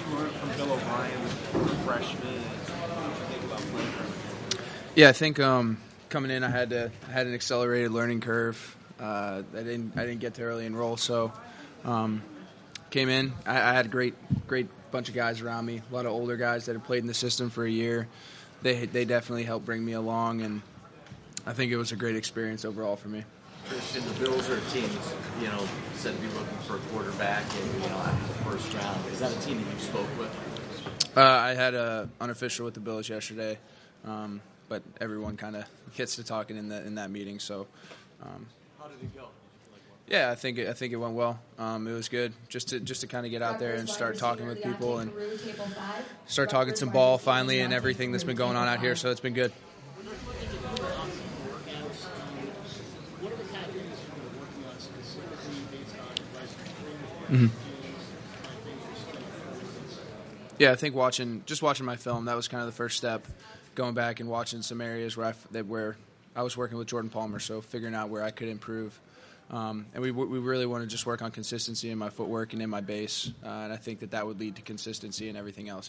you learned from Bill O'Brien as a freshman, and what did you think about playing for him? Yeah, I think coming in, I had an accelerated learning curve. I didn't get to early enroll, so came in. I had a great bunch of guys around me. A lot of older guys that had played in the system for a year. They definitely helped bring me along, and I think it was a great experience overall for me. Christian, the Bills are a team that's, said to be looking for a quarterback after the first round. Is that a team that you spoke with? I had an unofficial with the Bills yesterday, but everyone kind of gets to talking in that meeting. So, how did it go? Yeah, I think it went well. It was good just to kind of get out there and start talking with people and start talking some ball finally and everything that's been going on out here. So it's been good. Mm-hmm. Yeah, I think watching my film, that was kind of the first step. Going back and watching some areas where I was working with Jordan Palmer, so figuring out where I could improve. And we really want to just work on consistency in my footwork and in my base, and I think that would lead to consistency in everything else.